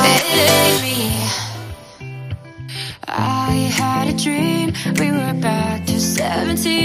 Baby, I had a dream, we were back to 17.